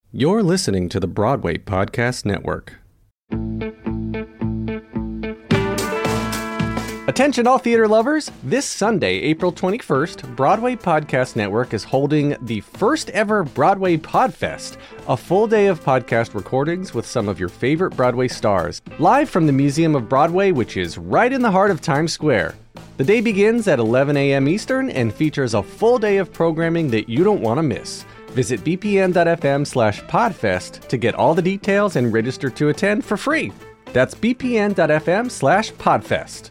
You're listening to the Broadway Podcast Network. Attention all theater lovers! This Sunday, April 21st, Broadway Podcast Network is holding the first ever Broadway Podfest, a full day of podcast recordings with some of your favorite Broadway stars, live from the Museum of Broadway, which is right in the heart of Times Square. The day begins at 11 a.m. Eastern and features a full day of programming that you don't want to miss. Visit bpn.fm/podfest to get all the details and register to attend for free. That's bpn.fm/podfest.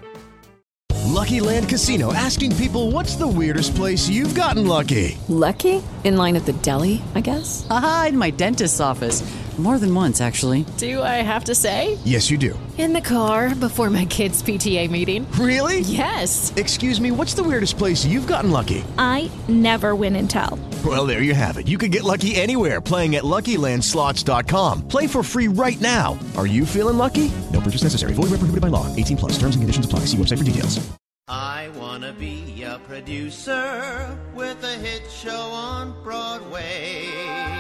Lucky Land Casino, asking people, what's the weirdest place you've gotten lucky? Lucky? In line at the deli, I guess? Aha, in my dentist's office. More than once, actually. Do I have to say? Yes, you do. In the car before my kids' PTA meeting. Really? Yes. Excuse me, what's the weirdest place you've gotten lucky? I never win and tell. Well, there you have it. You can get lucky anywhere, playing at LuckyLandSlots.com. Play for free right now. Are you feeling lucky? No purchase necessary. Void where prohibited by law. 18+. Terms and conditions apply. See website for details. I wanna be a producer with a hit show on Broadway.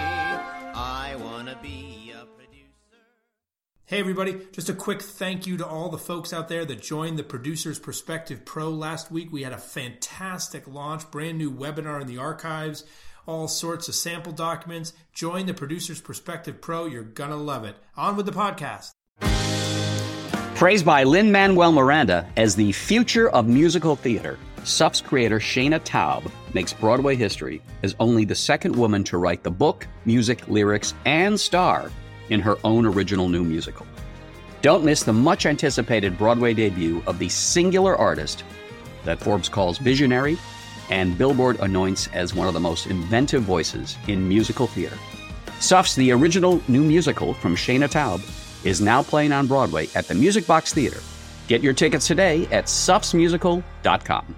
I wanna be a producer. Hey everybody, just a quick thank you to all the folks out there that joined the Producer's Perspective Pro last week. We had a fantastic launch, brand new webinar in the archives, all sorts of sample documents. Join the Producer's Perspective Pro, you're gonna love it. On with the podcast. Praised by Lin-Manuel Miranda as the future of musical theater, SUF's creator Shana Taub makes Broadway history as only the second woman to write the book, music, lyrics, and star in her own original new musical. Don't miss the much-anticipated Broadway debut of the singular artist that Forbes calls visionary and Billboard anoints as one of the most inventive voices in musical theater. SUF's The Original New Musical from Shana Taub is now playing on Broadway at the Music Box Theater. Get your tickets today at sufsmusical.com.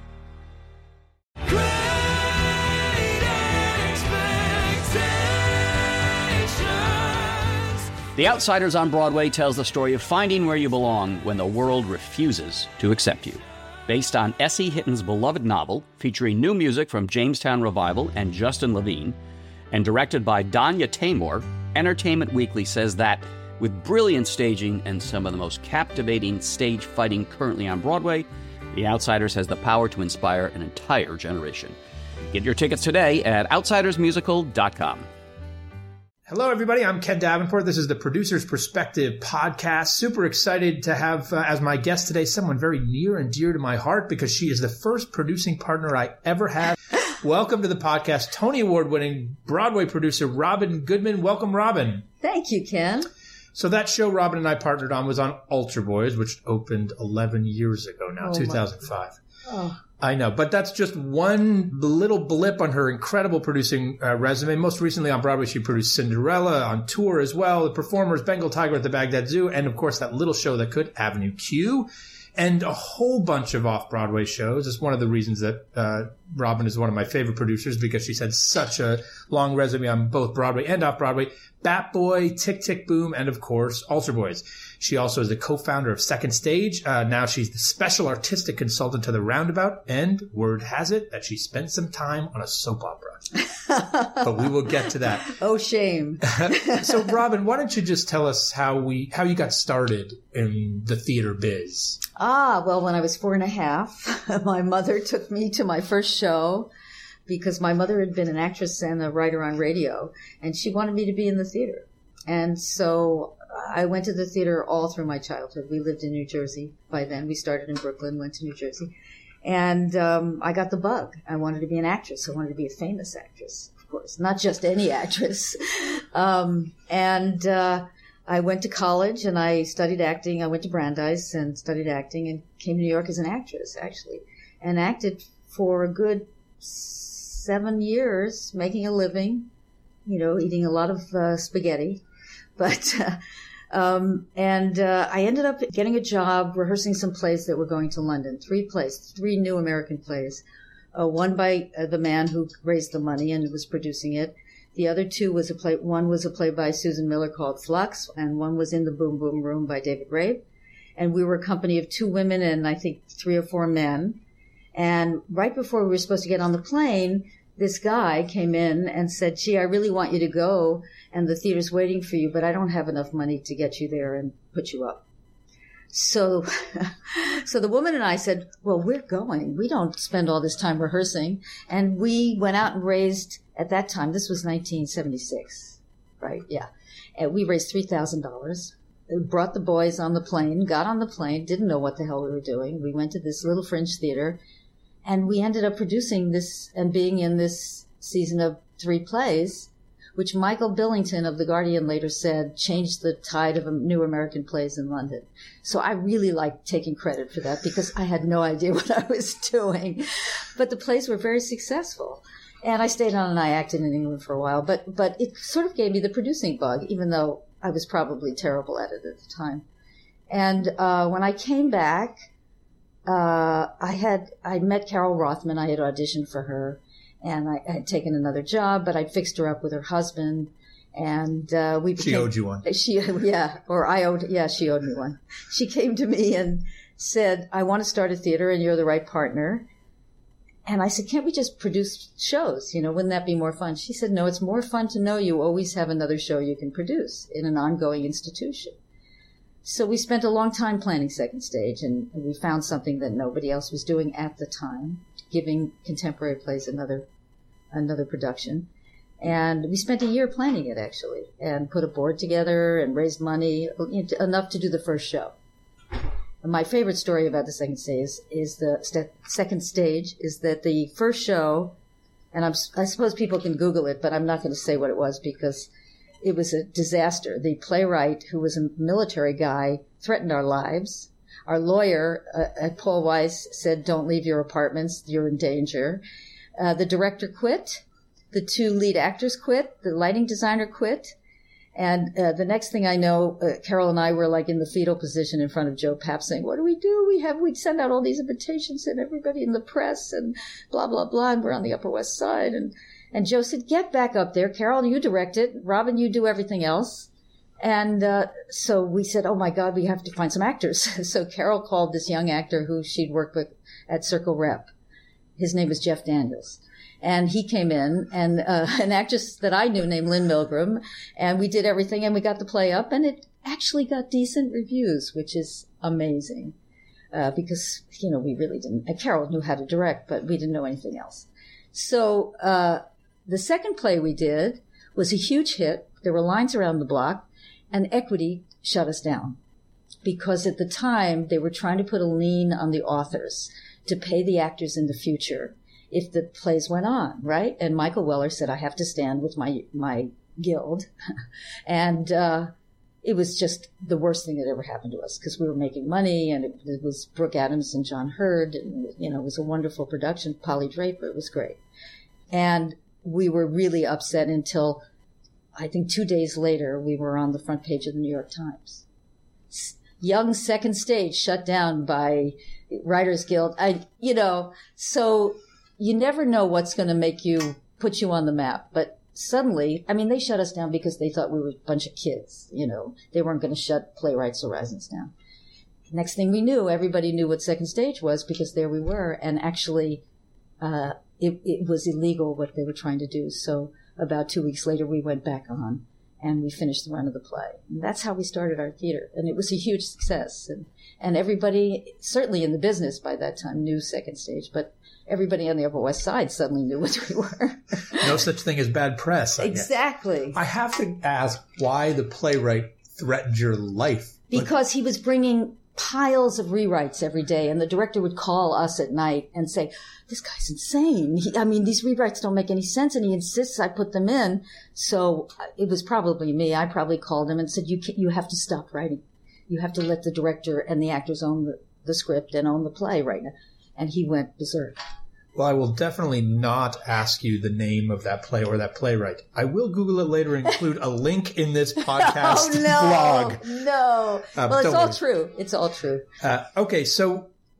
The Outsiders on Broadway tells the story of finding where you belong when the world refuses to accept you. Based on S.E. Hitton's beloved novel, featuring new music from Jamestown Revival and Justin Levine, and directed by Danya Taymor, Entertainment Weekly says that with brilliant staging and some of the most captivating stage fighting currently on Broadway, The Outsiders has the power to inspire an entire generation. Get your tickets today at outsidersmusical.com. Hello, everybody. I'm Ken Davenport. This is the Producer's Perspective podcast. Super excited to have as my guest today someone very near and dear to my heart because she is the first producing partner I ever had. Welcome to the podcast, Tony Award-winning Broadway producer Robin Goodman. Welcome, Robin. Thank you, Ken. So that show Robin and I partnered on was on Altar Boys, which opened 11 years ago now, 2005. I know, but that's just one little blip on her incredible producing resume. Most recently on Broadway, she produced Cinderella, on tour as well, The Performers, Bengal Tiger at the Baghdad Zoo, and of course that little show that could, Avenue Q, and a whole bunch of off-Broadway shows. It's one of the reasons that Robin is one of my favorite producers because she's had such a long resume on both Broadway and off-Broadway. Bat Boy, Tick Tick Boom, and of course, Altar Boys. She also is the co-founder of Second Stage. Now she's the special artistic consultant to The Roundabout, and word has it that she spent some time on a soap opera. But we will get to that. Oh, shame. So, Robin, why don't you just tell us how you got started in the theater biz? Well, when I was 4.5, my mother took me to my first show because my mother had been an actress and a writer on radio, and she wanted me to be in the theater. And so I went to the theater all through my childhood. We lived in New Jersey by then. We started in Brooklyn, went to New Jersey. And I got the bug. I wanted to be an actress. I wanted to be a famous actress, of course, not just any actress. I went to college and I studied acting. I went to Brandeis and studied acting and came to New York as an actress, actually, and acted for a good 7 years, making a living, eating a lot of spaghetti. But I ended up getting a job rehearsing some plays that were going to London, 3 new American plays, one by the man who raised the money and was producing it. The other 2 was one was a play by Susan Miller called Flux, and one was In the Boom Boom Room by David Rabe. And we were a company of 2 women and I think 3 or 4 men. And right before we were supposed to get on the plane, this guy came in and said, gee, I really want you to go, and the theater's waiting for you, but I don't have enough money to get you there and put you up. So the woman and I said, well, we're going. We don't spend all this time rehearsing. And we went out and raised, at that time, this was 1976, right? Yeah. And we raised $3,000. Brought the boys on the plane, got on the plane, didn't know what the hell we were doing. We went to this little fringe theater, and we ended up producing this and being in this season of 3 plays, which Michael Billington of The Guardian later said changed the tide of new American plays in London. So I really like taking credit for that because I had no idea what I was doing. But the plays were very successful. And I stayed on and I acted in England for a while. But it sort of gave me the producing bug, even though I was probably terrible at it at the time. And when I came back, I met Carol Rothman. I had auditioned for her. And I had taken another job, but I'd fixed her up with her husband, and we became... She owed you one. She owed me one. She came to me and said, I want to start a theater, and you're the right partner. And I said, can't we just produce shows? Wouldn't that be more fun? She said, no, it's more fun to know you always have another show you can produce in an ongoing institution. So we spent a long time planning Second Stage, and we found something that nobody else was doing at the time, giving contemporary plays another production. And we spent a year planning it, actually, and put a board together and raised money, enough to do the first show. And my favorite story about the Second Stage is that the first show, and I suppose people can Google it, but I'm not going to say what it was because it was a disaster. The playwright, who was a military guy, threatened our lives. Our lawyer at Paul Weiss said, don't leave your apartments, you're in danger. The director quit. The 2 lead actors quit. The lighting designer quit. And the next thing I know, Carol and I were like in the fetal position in front of Joe Papp saying, what do? We'd send out all these invitations and everybody in the press and blah, blah, blah. And we're on the Upper West Side. And Joe said, get back up there. Carol, you direct it. Robin, you do everything else. And so we said, oh, my God, we have to find some actors. So Carol called this young actor who she'd worked with at Circle Rep. His name was Jeff Daniels. And he came in, and an actress that I knew named Lynn Milgram, and we did everything, and we got the play up, and it actually got decent reviews, which is amazing because, we really didn't. Carol knew how to direct, but we didn't know anything else. So the second play we did was a huge hit. There were lines around the block. And Equity shut us down because at the time they were trying to put a lien on the authors to pay the actors in the future if the plays went on, right? And Michael Weller said, I have to stand with my guild. And it was just the worst thing that ever happened to us because we were making money, and it was Brooke Adams and John Hurd, and it was a wonderful production. Polly Draper, it was great. And we were really upset until I think 2 days later, we were on the front page of the New York Times. Young Second Stage shut down by Writers Guild. So you never know what's going to put you on the map. But suddenly, they shut us down because they thought we were a bunch of kids. They weren't going to shut Playwrights Horizons down. Next thing we knew, everybody knew what Second Stage was because there we were. And actually, it was illegal what they were trying to do. So about 2 weeks later, we went back on and we finished the run of the play. And that's how we started our theater. And it was a huge success. And everybody, certainly in the business by that time, knew Second Stage, but everybody on the Upper West Side suddenly knew what we were. No such thing as bad press. Exactly. I have to ask why the playwright threatened your life. Because he was bringing piles of rewrites every day, and the director would call us at night and say, this guy's insane. These rewrites don't make any sense, and he insists I put them in. So it was probably me. I probably called him and said, you have to stop writing. You have to let the director and the actors own the script and own the play right now. And he went berserk. Well, I will definitely not ask you the name of that play or that playwright. I will Google it later and include a link in this podcast blog. No. Well, it's all true. It's all true. Okay, so,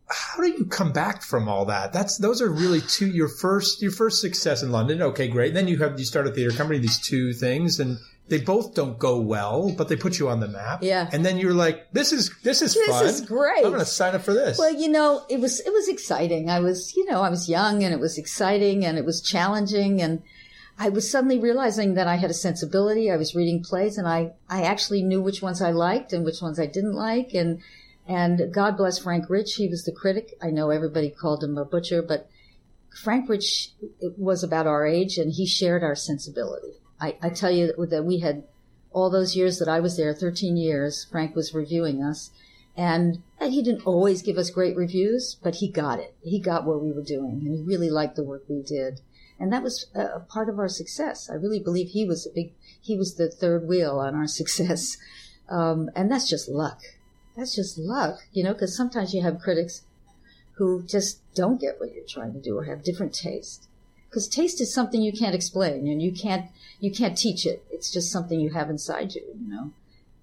how do you come back from all that? Those are really your first success in London. Okay, great. And then you start a theater company, these two things, and they both don't go well, but they put you on the map. Yeah. And then you're like, this is fun. This is great. I'm going to sign up for this. Well, it was exciting. I was young, and it was exciting, and it was challenging, and I was suddenly realizing that I had a sensibility. I was reading plays, and I actually knew which ones I liked and which ones I didn't like, and God bless Frank Rich. He was the critic. I know everybody called him a butcher, but Frank Rich was about our age, and he shared our sensibility. I tell you that we had all those years that I was there, 13 years, Frank was reviewing us, and he didn't always give us great reviews, but he got it. He got what we were doing, and he really liked the work we did. And that was a part of our success. I really believe he was the third wheel on our success. And that's just luck. That's just luck, because sometimes you have critics who just don't get what you're trying to do or have different taste. Because taste is something you can't explain, and you can't teach it. It's just something you have inside you,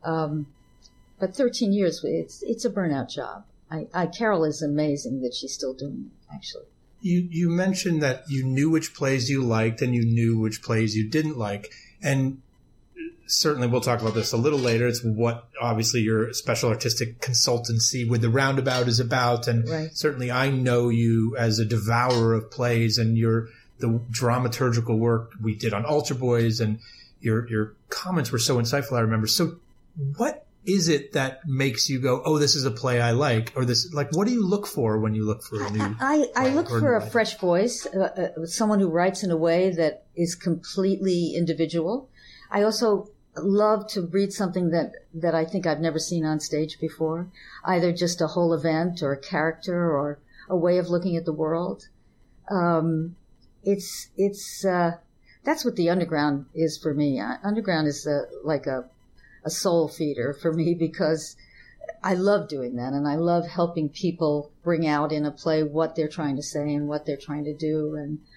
But 13 years, it's a burnout job. Carol is amazing that she's still doing it, actually. You mentioned that you knew which plays you liked and you knew which plays you didn't like. And certainly we'll talk about this a little later. It's what obviously your special artistic consultancy with The Roundabout is about. And certainly I know you as a devourer of plays, and the dramaturgical work we did on Altar Boys, and your comments were so insightful, I remember. So what is it that makes you go, oh, this is a play I like? Or this, like, what do you look for when you look for a new I look for a fresh voice, someone who writes in a way that is completely individual. I also love to read something that I think I've never seen on stage before, either just a whole event or a character or a way of looking at the world. That's what the Underground is for me. Underground is like a soul feeder for me, because I love doing that, and I love helping people bring out in a play what they're trying to say and what they're trying to do.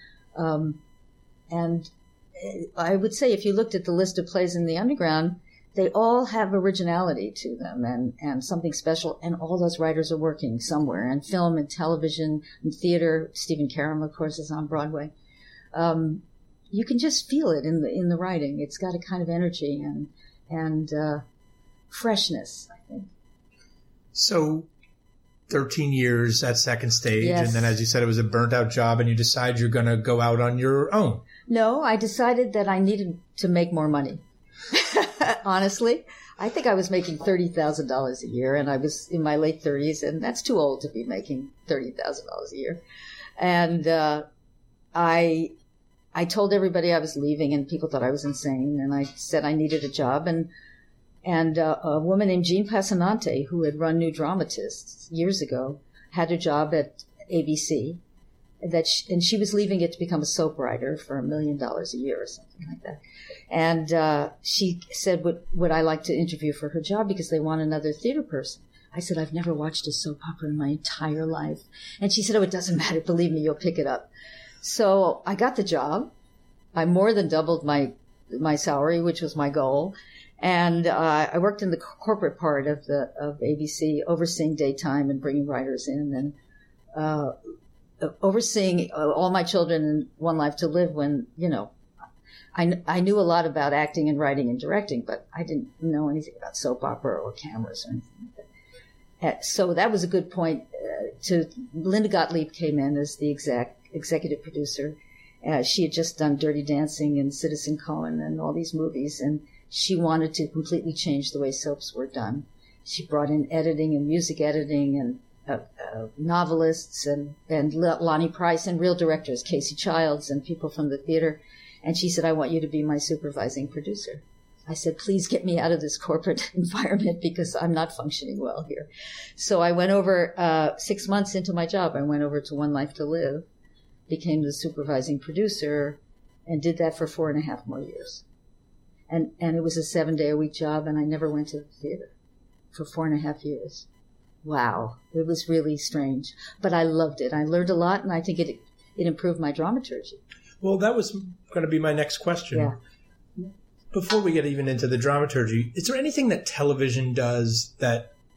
And I would say if you looked at the list of plays in the Underground, they all have originality to them and something special, and all those writers are working somewhere, and film and television and theater. Stephen Karam, of course, is on Broadway. You can just feel it in the writing. It's got a kind of energy and freshness, I think. So 13 years at Second Stage, yes. And then, as you said, it was a burnt-out job, and you decide you're going to go out on your own. No, I decided that I needed to make more money. Honestly, I think I was making $30,000 a year, and I was in my late 30s, and that's too old to be making $30,000 a year. And I told everybody I was leaving, and people thought I was insane. And I said I needed a job. And a woman named Jean Passanante, who had run New Dramatists years ago, had a job at ABC. And she was leaving it to become a soap writer for $1 million a year or something like that. And she said, would I like to interview for her job, because they want another theater person. I said, I've never watched a soap opera in my entire life. And she said, oh, it doesn't matter. Believe me, you'll pick it up. So I got the job. I more than doubled my salary, which was my goal. And I worked in the corporate part of ABC, overseeing daytime and bringing writers in, and overseeing all my children in One Life to Live, when, I knew a lot about acting and writing and directing, but I didn't know anything about soap opera or cameras or anything like that. So that was a good point. Linda Gottlieb came in as the executive producer. She had just done Dirty Dancing and Citizen Cohen and all these movies, and she wanted to completely change the way soaps were done. She brought in editing and music editing and novelists and Lonnie Price and real directors, Casey Childs and people from the theater. And she said, I want you to be my supervising producer. I said, please get me out of this corporate environment, because I'm not functioning well here. So I went over 6 months into my job. I went over to One Life to Live, became the supervising producer, and did that for 4.5 more years. And it was a 7-day-a-week job, and I never went to the theater for 4.5 years. Wow. It was really strange. But I loved it. I learned a lot, and I think it improved my dramaturgy. Well, that was going to be my next question. Yeah. Before we get even into the dramaturgy, is there anything that television does that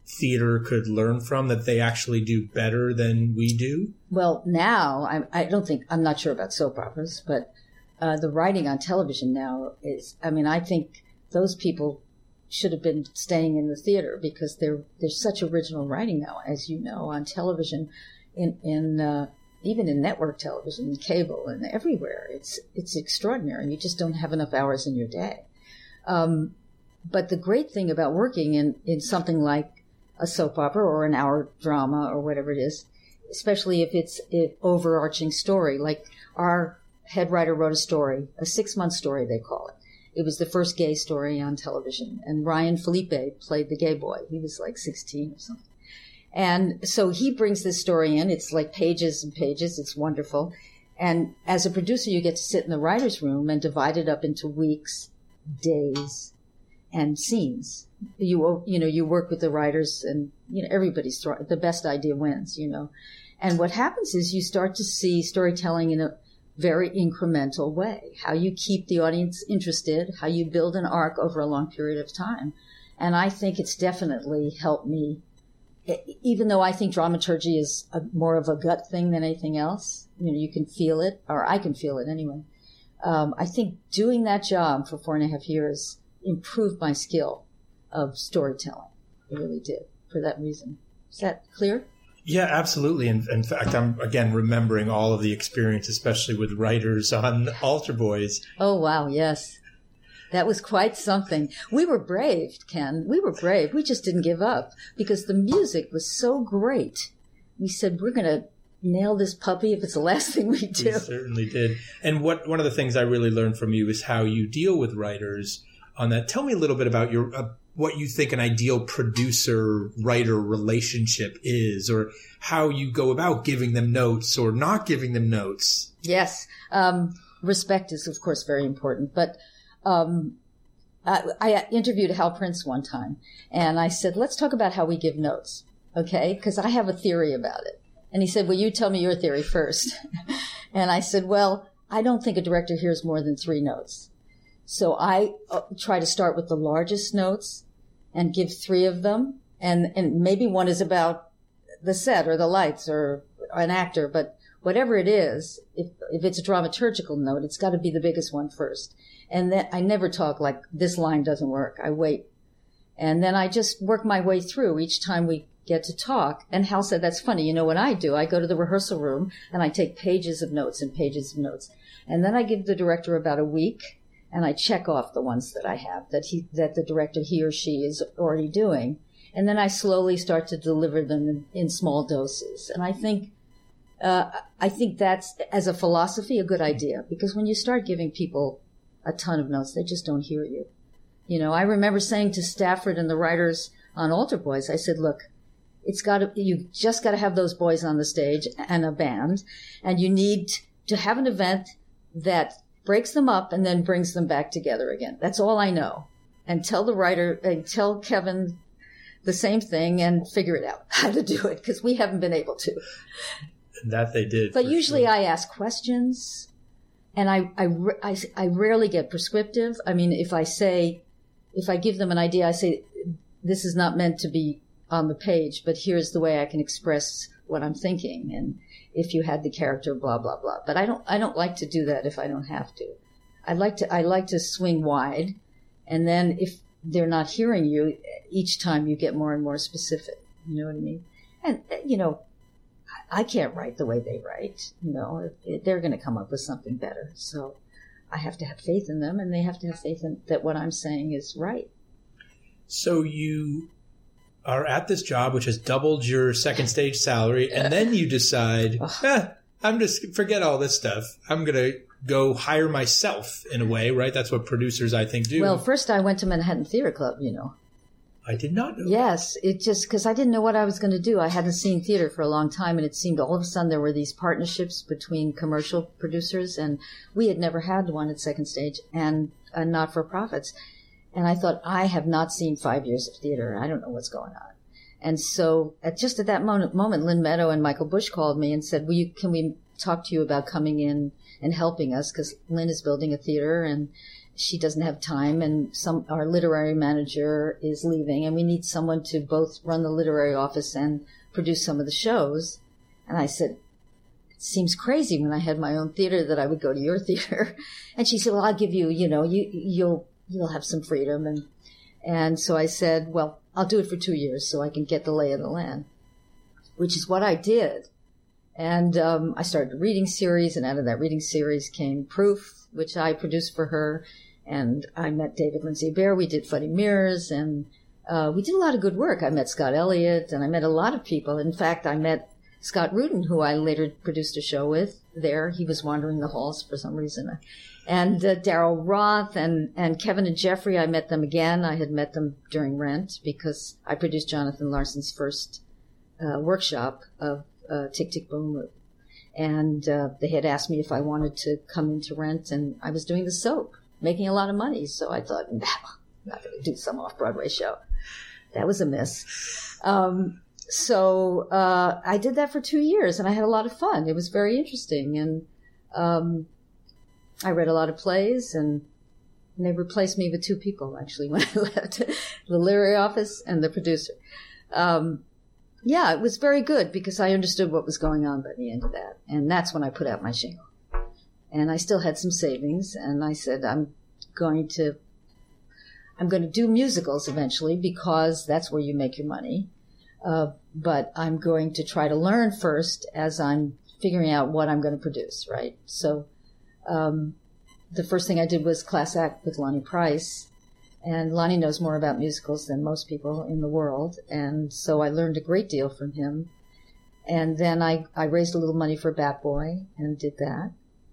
theater could learn from that they actually do better than we do? Well, now, I'm not sure about soap operas, but the writing on television now is, I think those people should have been staying in the theater because there's such original writing now, as you know, on television, even in network television, and cable, and everywhere. It's extraordinary. You just don't have enough hours in your day. But the great thing about working in something like a soap opera or an hour drama or whatever it is, especially if it's an overarching story, like our head writer wrote a story, a 6-month story they call it. It was the first gay story on television, and Ryan Felipe played the gay boy. He was like 16 or something. And so he brings this story in. It's like pages and pages. It's wonderful. And as a producer, you get to sit in the writer's room and divide it up into weeks, days, and scenes. You work with the writers, and everybody's the best idea wins. And what happens is you start to see storytelling in a very incremental way. How you keep the audience interested, how you build an arc over a long period of time. And I think it's definitely helped me. Even though I think dramaturgy is more of a gut thing than anything else, you can feel it, or I can feel it anyway. I think doing that job for 4.5 years improved my skill of storytelling. It really did, for that reason. Is that clear? Yeah, absolutely. In fact, I'm, again, remembering all of the experience, especially with writers on Altar Boys. Oh, wow, yes. That was quite something. We were brave, Ken. We were brave. We just didn't give up because the music was so great. We said, we're going to nail this puppy if it's the last thing we do. We certainly did. And one of the things I really learned from you is how you deal with writers on that. Tell me a little bit about your what you think an ideal producer-writer relationship is, or how you go about giving them notes or not giving them notes. Yes. Respect is, of course, very important. But I interviewed Hal Prince one time, and I said, let's talk about how we give notes, okay? Because I have a theory about it. And he said, well, you tell me your theory first. And I said, well, I don't think a director hears more than 3 notes. So I try to start with the largest notes and give 3 of them. And maybe one is about the set or the lights or an actor. But whatever it is, if it's a dramaturgical note, it's got to be the biggest one first. And then I never talk like this line doesn't work. I wait. And then I just work my way through each time we get to talk. And Hal said, that's funny. You know what I do? I go to the rehearsal room and I take pages of notes and pages of notes. And then I give the director about a week. And I check off the ones that I have that the director, he or she, is already doing. And then I slowly start to deliver them in small doses. And I think that's, as a philosophy, a good idea. Because when you start giving people a ton of notes, they just don't hear you. I remember saying to Stafford and the writers on Altar Boys, I said, look, you just got to have those boys on the stage and a band. And you need to have an event that breaks them up and then brings them back together again. That's all I know. And tell the writer, tell Kevin the same thing and figure it out how to do it, because we haven't been able to. That they did. But usually I ask questions, and I rarely get prescriptive. I mean, if I give them an idea, I say, this is not meant to be on the page, but here's the way I can express what I'm thinking. And if you had the character, blah, blah, blah. But I don't like to do that if I don't have to. I like to swing wide. And then if they're not hearing you, each time you get more and more specific. You know what I mean? And, I can't write the way they write. They're going to come up with something better. So I have to have faith in them, and they have to have faith in that what I'm saying is right. So you are at this job, which has doubled your second stage salary, and then you decide, forget all this stuff. I'm going to go hire myself in a way, right? That's what producers, I think, do. Well, first I went to Manhattan Theater Club, I did not know. Yes, it just, because I didn't know what I was going to do. I hadn't seen theater for a long time, and it seemed all of a sudden there were these partnerships between commercial producers, and we had never had one at Second Stage, and not-for-profits. And I thought, I have not seen 5 years of theater. I don't know what's going on. And so at that moment, Lynn Meadow and Michael Bush called me and said, can we talk to you about coming in and helping us? Because Lynn is building a theater, and she doesn't have time, and our literary manager is leaving, and we need someone to both run the literary office and produce some of the shows. And I said, it seems crazy when I had my own theater that I would go to your theater. And she said, well, I'll give you, you'll have some freedom. And so I said, well, I'll do it for 2 years so I can get the lay of the land, which is what I did. And I started a reading series, and out of that reading series came Proof, which I produced for her. And I met David Lindsay Bear. We did Funny Mirrors, and we did a lot of good work. I met Scott Elliott, and I met a lot of people. In fact, I met Scott Rudin, who I later produced a show with there. He was wandering the halls for some reason. And Daryl Roth and Kevin and Jeffrey, I met them again. I had met them during Rent because I produced Jonathan Larson's first workshop of Tick, Tick, Boom. And they had asked me if I wanted to come into Rent, and I was doing the soap, making a lot of money. So I thought, no, I'm not going to do some off-Broadway show. That was a miss. So I did that for 2 years, and I had a lot of fun. It was very interesting. And I read a lot of plays, and they replaced me with 2 people, actually, when I left the literary office and the producer. Yeah, it was very good because I understood what was going on by the end of that. And that's when I put out my shingle. And I still had some savings, and I said, I'm going to do musicals eventually because that's where you make your money. But I'm going to try to learn first as I'm figuring out what I'm going to produce, right? So the first thing I did was class act with Lonnie Price. And Lonnie knows more about musicals than most people in the world. And so I learned a great deal from him. And then I raised a little money for Bat Boy and did that.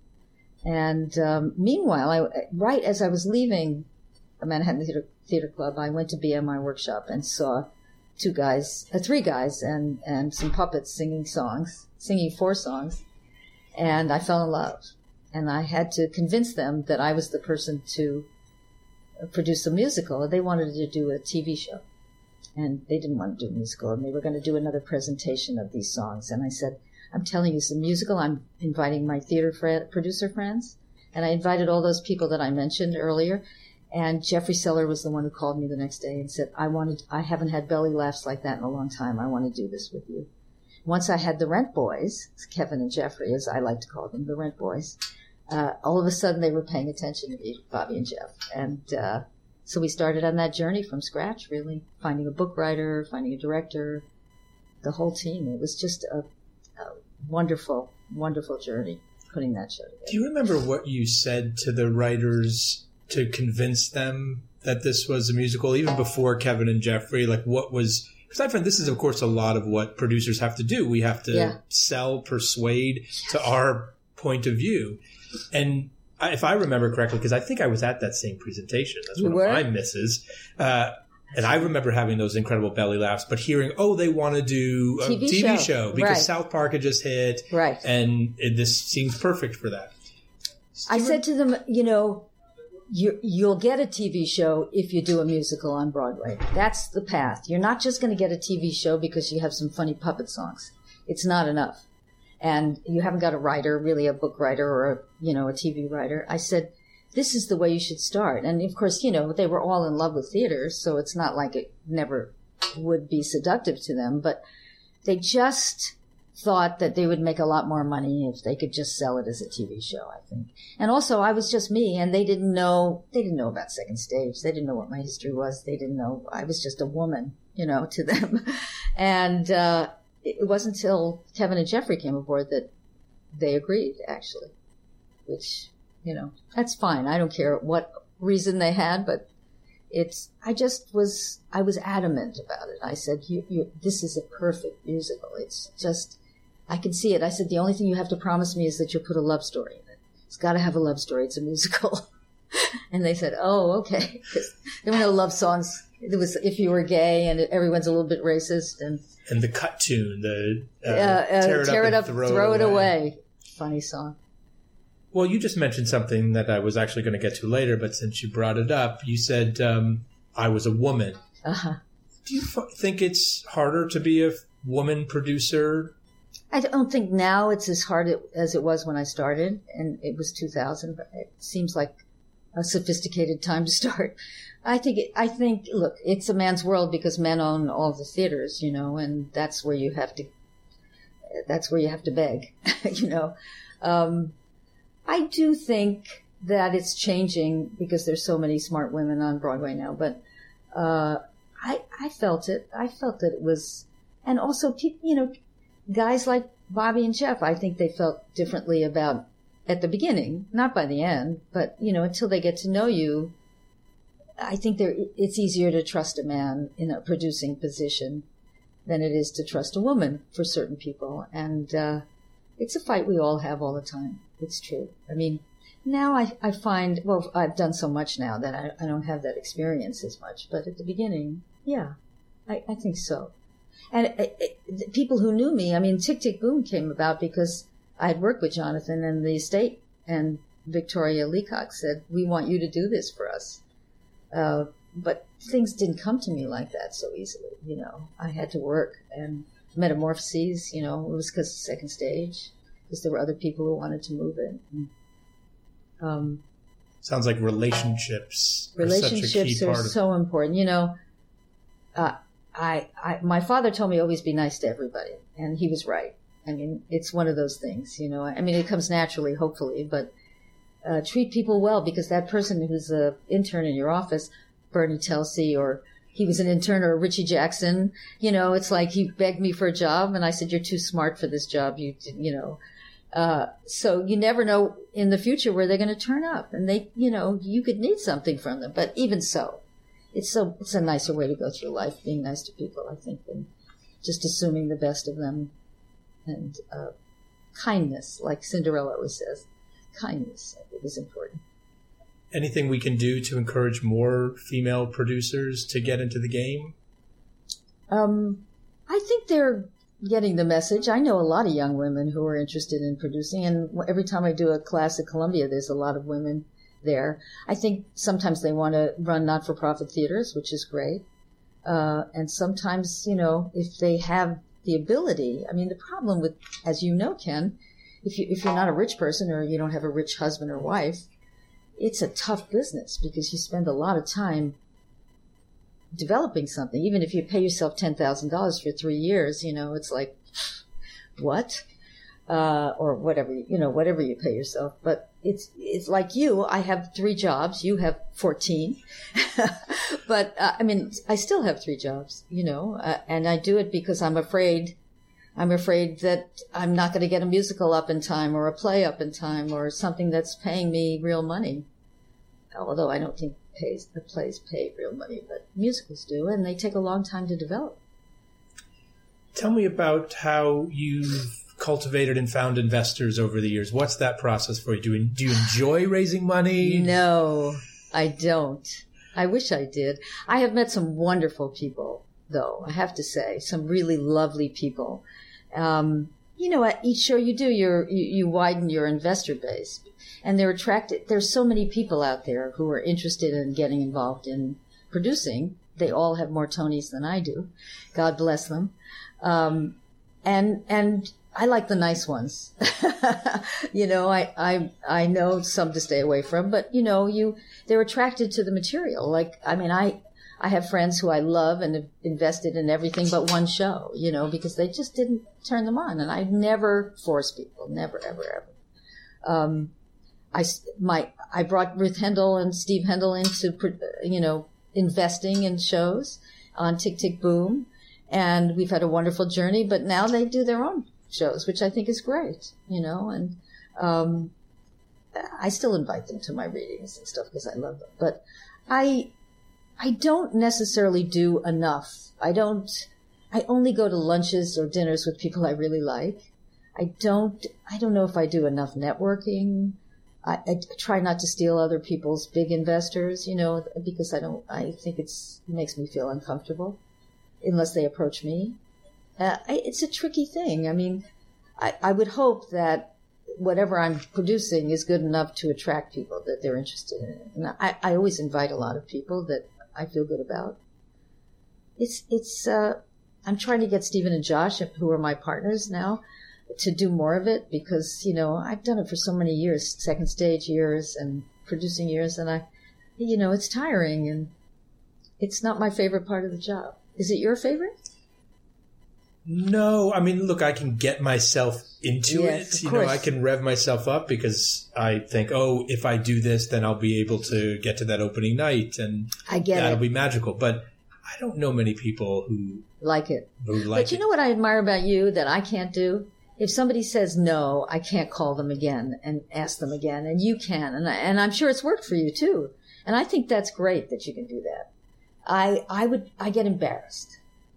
And meanwhile, right as I was leaving the Manhattan Theater Club, I went to BMI Workshop and saw 3 guys and some puppets singing 4 songs. And I fell in love. And I had to convince them that I was the person to produce a musical. They wanted to do a TV show, and they didn't want to do a musical, and they were going to do another presentation of these songs. And I said, I'm telling you, it's a musical. I'm inviting my theater producer friends, and I invited all those people that I mentioned earlier. And Jeffrey Seller was the one who called me the next day and said, I haven't had belly laughs like that in a long time. I want to do this with you. Once I had the Rent Boys, Kevin and Jeffrey, as I like to call them, the Rent Boys, all of a sudden they were paying attention to me, Bobby and Jeff. And so we started on that journey from scratch, really, finding a book writer, finding a director, the whole team. It was just a wonderful, wonderful journey putting that show together. Do you remember what you said to the writers to convince them that this was a musical, even before Kevin and Jeffrey? Like, what was... Because I find this is, of course, a lot of what producers have to do. We have to sell, persuade to our point of view. And if I remember correctly, because I think I was at that same presentation. That's one of my misses. And I remember having those incredible belly laughs, but hearing, they want to do a TV show because South Park had just hit. Right. And this seems perfect for that. I said to them, you'll get a TV show if you do a musical on Broadway. That's the path. You're not just going to get a TV show because you have some funny puppet songs. It's not enough. And you haven't got a writer, really a book writer or a TV writer. I said, this is the way you should start. And of course, they were all in love with theater, so it's not like it never would be seductive to them, but they just thought that they would make a lot more money if they could just sell it as a TV show, I think. And also, I was just me, and they didn't know about Second Stage. They didn't know what my history was. They didn't know. I was just a woman, to them. And it wasn't until Kevin and Jeffrey came aboard that they agreed, actually, which, that's fine. I don't care what reason they had, but I was adamant about it. I said, this is a perfect musical. It's just, I can see it. I said, the only thing you have to promise me is that you'll put a love story in it. It's got to have a love story. It's a musical. And they said, oh, okay. 'Cause there were no love songs. It was If You Were Gay, and everyone's a little bit racist. And the cut tune, the tear it up, throw it away. Funny song. Well, you just mentioned something that I was actually going to get to later, but since you brought it up, you said I was a woman. Uh-huh. Do you think it's harder to be a woman producer? I don't think now it's as hard as it was when I started, and it was 2000, but it seems like a sophisticated time to start. I think, look, it's a man's world because men own all the theaters, and that's where you have to beg, I do think that it's changing because there's so many smart women on Broadway now, but, I felt it. I felt that it was, and also people, guys like Bobby and Jeff, I think they felt differently about at the beginning, not by the end, but, until they get to know you, I think it's easier to trust a man in a producing position than it is to trust a woman for certain people. And it's a fight we all have all the time. It's true. I mean, now I find, well, I've done so much now that I don't have that experience as much. But at the beginning, yeah, I think so. And people who knew me, I mean, Tick, Tick, Boom came about because I had worked with Jonathan and the estate, and Victoria Leacock said, we want you to do this for us. But things didn't come to me like that so easily, I had to work, and Metamorphoses, it was because of Second Stage, because there were other people who wanted to move it. Sounds like relationships are such a key part of so important. My father told me always be nice to everybody, and he was right. I mean, it's one of those things, I mean, it comes naturally, hopefully, but treat people well, because that person who's an intern in your office, Bernie Telsey, or he was an intern, or Richie Jackson, it's like he begged me for a job, and I said, you're too smart for this job, so you never know in the future where they're going to turn up, and they, you could need something from them, but even so, it's a nicer way to go through life, being nice to people, I think, than just assuming the best of them, and kindness, like Cinderella always says. Kindness, I think, is important. Anything we can do to encourage more female producers to get into the game? I think they're getting the message. I know a lot of young women who are interested in producing, and every time I do a class at Columbia, there's a lot of women there. I think sometimes they want to run not-for-profit theaters, which is great. And sometimes, if they have the ability, I mean, the problem with, as you know, Ken, if you're not a rich person or you don't have a rich husband or wife, it's a tough business because you spend a lot of time developing something. Even if you pay yourself $10,000 for 3 years, it's like, what? Or whatever, whatever you pay yourself. But it's like you, I have 3 jobs, you have 14. But, I mean, I still have 3 jobs, and I do it because I'm afraid that I'm not going to get a musical up in time or a play up in time or something that's paying me real money. Although I don't think the plays pay real money, but musicals do, and they take a long time to develop. Tell me about how you've cultivated and found investors over the years. What's that process for you? Do you enjoy raising money? No, I don't. I wish I did. I have met some wonderful people, though, I have to say, some really lovely people. At each show you do, you widen your investor base, and they're attracted. There's so many people out there who are interested in getting involved in producing. They all have more Tonys than I do. God bless them. And I like the nice ones. I know some to stay away from, but they're attracted to the material. Like, I mean, I have friends who I love and have invested in everything but one show, because they just didn't turn them on. And I never force people, never, ever, ever. I brought Ruth Hendel and Steve Hendel into, investing in shows on Tick, Tick, Boom. And we've had a wonderful journey, but now they do their own shows, which I think is great, and I still invite them to my readings and stuff because I love them. But I don't necessarily do enough. I only go to lunches or dinners with people I really like. I don't know if I do enough networking. I try not to steal other people's big investors, because I think it makes me feel uncomfortable unless they approach me. It's a tricky thing. I mean, I would hope that whatever I'm producing is good enough to attract people, that they're interested in it. And I always invite a lot of people that I feel good about. I'm trying to get Stephen and Josh, who are my partners now, to do more of it because, I've done it for so many years, Second Stage years and producing years, and it's tiring, and it's not my favorite part of the job. Is it your favorite? No, I mean, look, I can get myself into it. I can rev myself up because I think, if I do this, then I'll be able to get to that opening night, and that'll be magical. But I don't know many people who like it. But you know what I admire about you that I can't do? If somebody says no, I can't call them again and ask them again, and you can, and I'm sure it's worked for you too. And I think that's great that you can do that. I get embarrassed.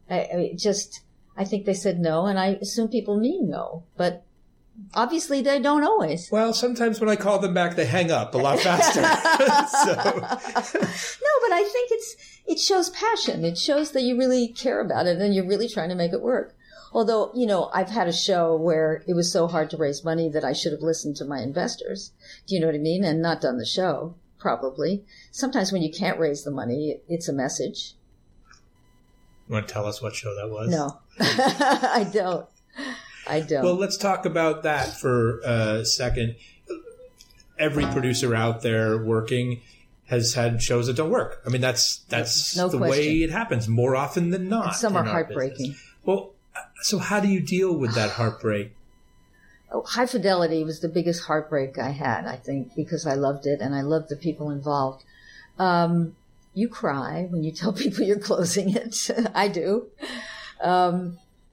I think they said no, and I assume people mean no, but obviously they don't always. Well, sometimes when I call them back, they hang up a lot faster. No, but I think it shows passion. It shows that you really care about it and you're really trying to make it work. Although, I've had a show where it was so hard to raise money that I should have listened to my investors. Do you know what I mean? And not done the show, probably. Sometimes when you can't raise the money, it's a message. You want to tell us what show that was? No, I don't. Well, let's talk about that for a second. Every producer out there working has had shows that don't work. I mean, that's no the question. way it happens more often than not. And some are heartbreaking. Business. Well, so how do you deal with that heartbreak? High Fidelity was the biggest heartbreak I had, I think, because I loved it and I loved the people involved. You cry when you tell people you're closing it. I do. I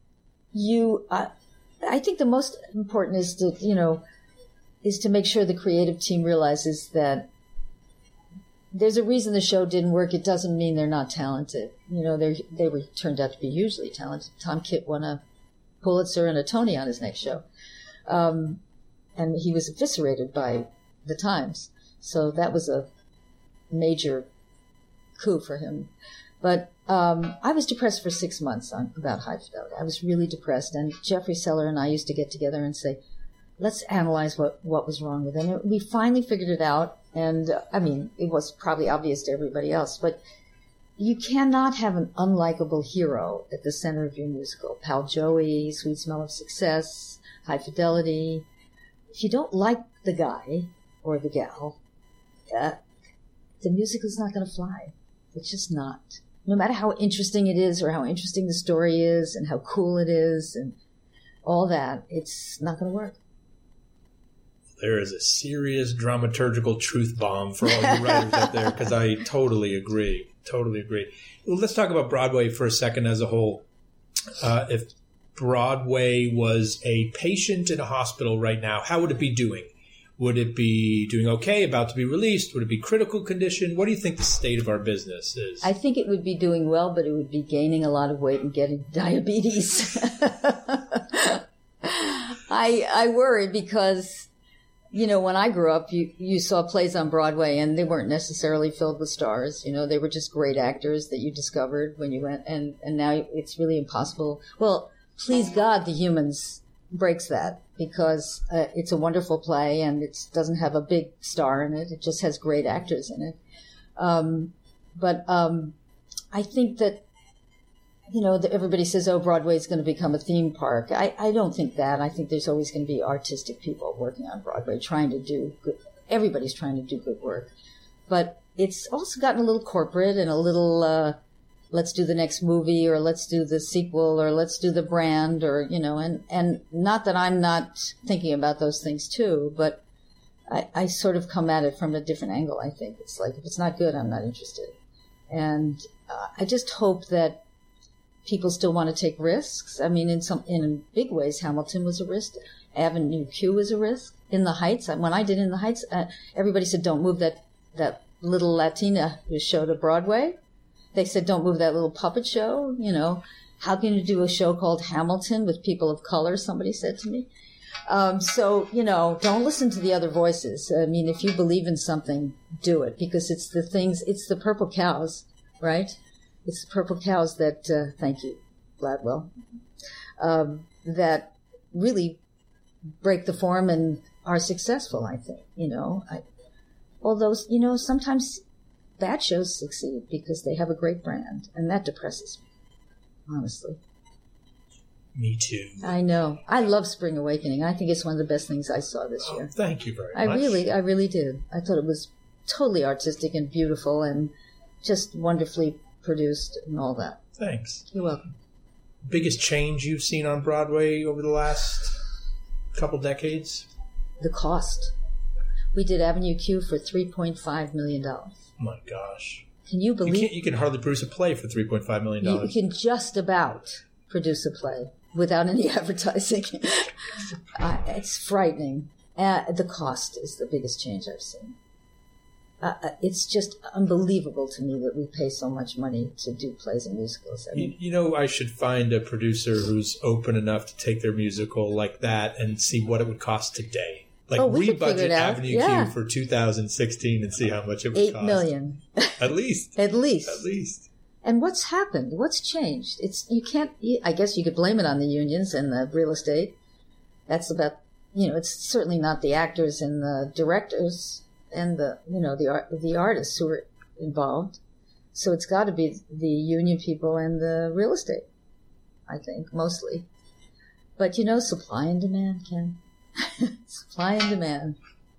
think the most important is to make sure the creative team realizes that there's a reason the show didn't work. It doesn't mean they're not talented. They turned out to be hugely talented. Tom Kitt won a Pulitzer and a Tony on his next show. And he was eviscerated by the Times. So that was a major coup for him. But I was depressed for 6 months about High Fidelity. I was really depressed. And Jeffrey Seller and I used to get together and say, let's analyze what was wrong with it. And we finally figured it out. And it was probably obvious to everybody else, but you cannot have an unlikable hero at the center of your musical. Pal Joey, Sweet Smell of Success, High Fidelity. If you don't like the guy or the gal, the musical's not going to fly. It's just not. No matter how interesting it is or how interesting the story is and how cool it is and all that, it's not going to work. There is a serious dramaturgical truth bomb for all you writers out there, because I totally agree. Totally agree. Well, let's talk about Broadway for a second as a whole. If Broadway was a patient in a hospital right now, how would it be doing? Would it be doing okay, about to be released? Would it be critical condition? What do you think the state of our business is? I think it would be doing well, but it would be gaining a lot of weight and getting diabetes. I worry because, when I grew up, you saw plays on Broadway and they weren't necessarily filled with stars. They were just great actors that you discovered when you went. And now it's really impossible. Well, please God, The Humans breaks that, because it's a wonderful play and it doesn't have a big star in it. It just has great actors in it. But I think that, everybody says, Broadway is going to become a theme park. I don't think that. I think there's always going to be artistic people working on Broadway trying to do good. Everybody's trying to do good work. But it's also gotten a little corporate and a little, let's do the next movie, or let's do the sequel, or let's do the brand, or, and not that I'm not thinking about those things too, but I sort of come at it from a different angle, I think. It's like, if it's not good, I'm not interested. And I just hope that people still want to take risks. In big ways, Hamilton was a risk. Avenue Q was a risk. In the Heights, when I did In the Heights, everybody said, don't move that little Latina show to Broadway. They said, don't move that little puppet show. How can you do a show called Hamilton with people of color? Somebody said to me. Don't listen to the other voices. If you believe in something, do it, because it's the purple cows, right? It's the purple cows that, thank you, Gladwell, that really break the form and are successful, I think, Although, sometimes bad shows succeed because they have a great brand, and that depresses me, honestly. Me too. I know. I love Spring Awakening. I think it's one of the best things I saw this year. Thank you very much. I really did. I thought it was totally artistic and beautiful and just wonderfully produced and all that. Thanks. You're welcome. Biggest change you've seen on Broadway over the last couple decades? The cost. We did Avenue Q for $3.5 million. Oh my gosh. Can you believe? You can hardly produce a play for $3.5 million. You can just about produce a play without any advertising. It's frightening. The cost is the biggest change I've seen. It's just unbelievable to me that we pay so much money to do plays and musicals. I mean, I should find a producer who's open enough to take their musical like that and see what it would cost today. Like we could figure rebudget it out. Avenue Q for 2016 and see how much it would cost. $8 million. At least. At least. At least. And what's happened? What's changed? I guess you could blame it on the unions and the real estate. That's about, it's certainly not the actors and the directors and the artists who are involved. So it's got to be the union people and the real estate, I think, mostly. But, supply and demand, Ken. Supply and demand.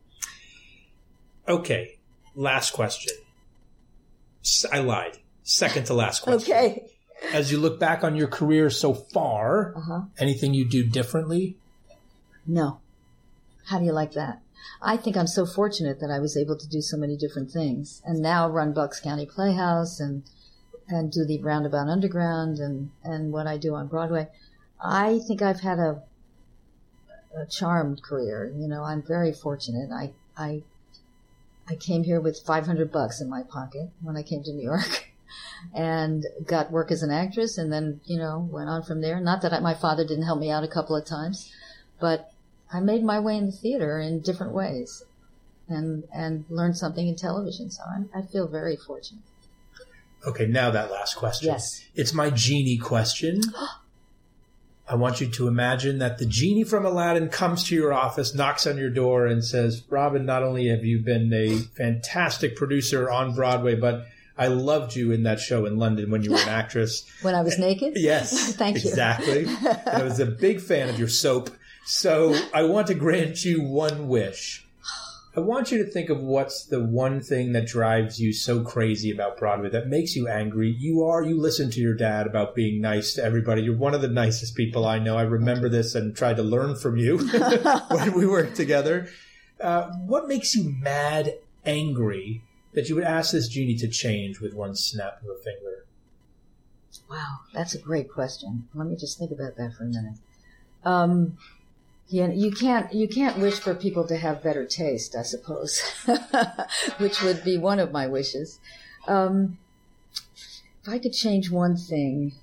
Okay, last question. I lied. Second to last question. Okay. As you look back on your career so far, anything you do differently? No. How do you like that? I think I'm so fortunate that I was able to do so many different things and now run Bucks County Playhouse and do the Roundabout Underground and what I do on Broadway. I think I've had a charmed career. I'm very fortunate. I came here with $500 in my pocket when I came to New York and got work as an actress and then, went on from there. Not that my father didn't help me out a couple of times, but I made my way in the theater in different ways and learned something in television. So I feel very fortunate. Okay, now that last question. Yes. It's my genie question. I want you to imagine that the genie from Aladdin comes to your office, knocks on your door, and says, Robin, not only have you been a fantastic producer on Broadway, but I loved you in that show in London when you were an actress. When I was naked? Yes. Thank you. Exactly. And I was a big fan of your soap. So I want to grant you one wish. I want you to think of what's the one thing that drives you so crazy about Broadway, that makes you angry. You listen to your dad about being nice to everybody. You're one of the nicest people I know. I remember this and tried to learn from you when we worked together. What makes you mad, angry, that you would ask this genie to change with one snap of a finger? Wow, that's a great question. Let me just think about that for a minute. You can't wish for people to have better taste, I suppose, which would be one of my wishes. If I could change one thing,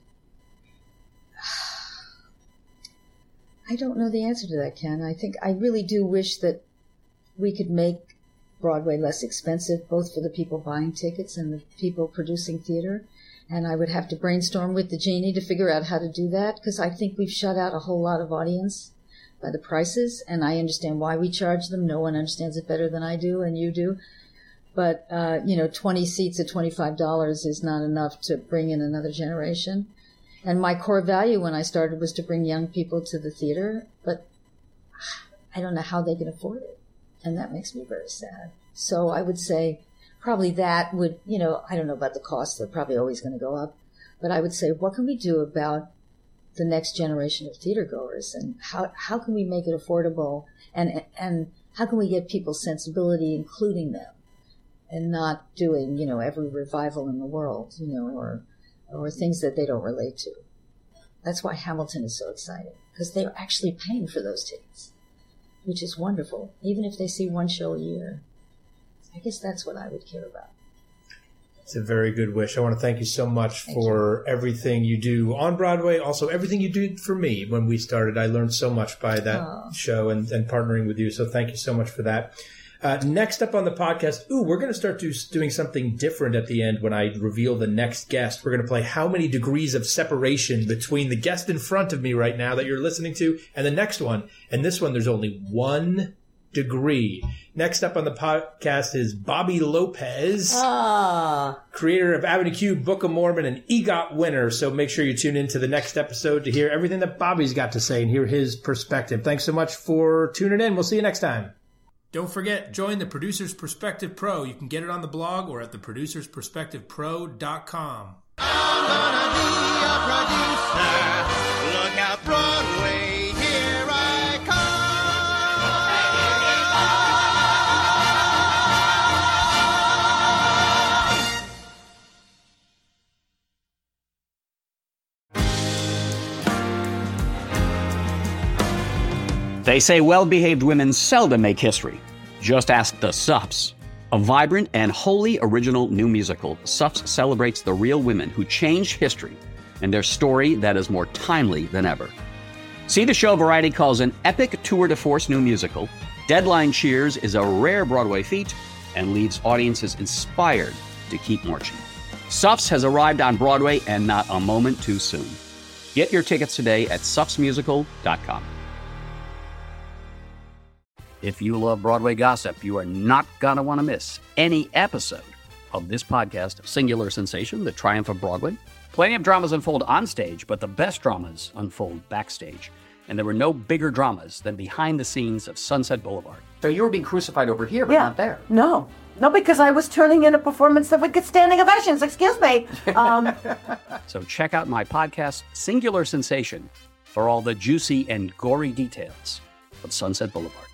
I don't know the answer to that, Ken. I really do wish that we could make Broadway less expensive, both for the people buying tickets and the people producing theater. And I would have to brainstorm with the genie to figure out how to do that, because I think we've shut out a whole lot of audience by the prices, and I understand why we charge them. No one understands it better than I do and you do. But, 20 seats at $25 is not enough to bring in another generation. And my core value when I started was to bring young people to the theater, but I don't know how they can afford it. And that makes me very sad. So I would say probably that would, I don't know about the cost. They're probably always going to go up. But I would say, what can we do about the next generation of theater goers, and how can we make it affordable, and how can we get people's sensibility, including them, and not doing every revival in the world, or things that they don't relate to. That's why Hamilton is so exciting, because they're actually paying for those tickets, which is wonderful, even if they see one show a year. I guess that's what I would care about. It's a very good wish. I want to thank you so much for everything you do on Broadway. Also, everything you did for me when we started. I learned so much by that show and partnering with you. So thank you so much for that. Next up on the podcast, we're going to start doing something different at the end when I reveal the next guest. We're going to play How Many Degrees of Separation between the guest in front of me right now that you're listening to and the next one. And this one, there's only 1 degree. Next up on the podcast is Bobby Lopez, creator of Avenue Q, Book of Mormon, and EGOT winner. So make sure you tune into the next episode to hear everything that Bobby's got to say and hear his perspective. Thanks so much for tuning in. We'll see you next time. Don't forget, join the Producer's Perspective Pro. You can get it on the blog or at theproducersperspectivepro.com. I'm gonna be a producer. Look out, Broadway, here I come. They say well-behaved women seldom make history. Just ask the Suffs. A vibrant and wholly original new musical, Suffs celebrates the real women who changed history and their story that is more timely than ever. See the show Variety calls an epic tour de force new musical. Deadline cheers is a rare Broadway feat and leaves audiences inspired to keep marching. Suffs has arrived on Broadway and not a moment too soon. Get your tickets today at suffsmusical.com. If you love Broadway gossip, you are not going to want to miss any episode of this podcast, Singular Sensation, The Triumph of Broadway. Plenty of dramas unfold on stage, but the best dramas unfold backstage. And there were no bigger dramas than behind the scenes of Sunset Boulevard. So you were being crucified over here, but not there. No, because I was turning in a performance that would get standing ovations. Excuse me. So check out my podcast, Singular Sensation, for all the juicy and gory details of Sunset Boulevard.